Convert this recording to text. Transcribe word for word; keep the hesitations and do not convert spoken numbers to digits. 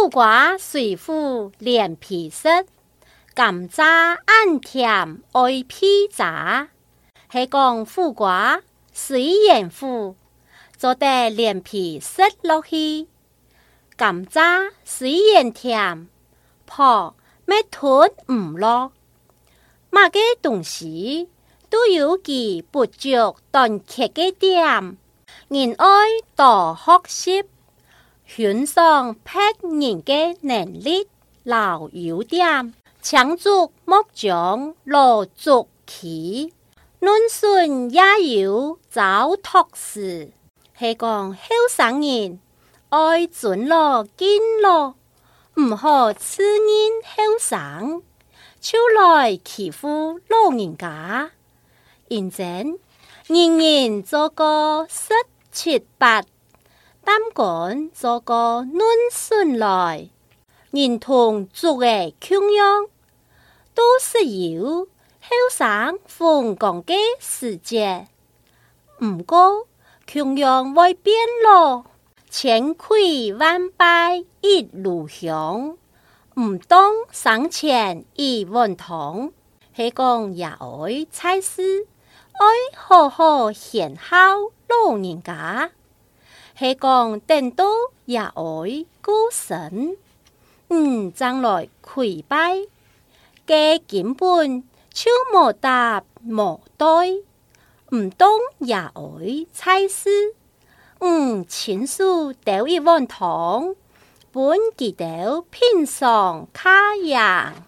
苦瓜水乎連皮濕，甘蔗暗甜愛披炸。係講苦瓜雖然苦，做得連皮濕落去；甘蔗雖然甜，泡咩吞唔落。乜嘅東西都有其不足短缺嘅點，人愛多學習，欣賞別人嘅能力和優點，搶足莫將落足其。論順也有找托事，係講後生人愛尊老敬老，唔好刺人後生，就來欺負老人家。認真，人人做個十七八，但講做個論順來，人同族嘅窮樣，都是有後生風光嘅世界。唔過窮樣會變老，千潰萬敗一路香，唔當生前一碗湯。係講也愛菜事，愛好好獻孝老人家。係講等到也愛過身，唔將來潰敗嘅根本就無答無對，唔當也愛菜事，唔親手倒一碗湯，本記得品嚐卡樣。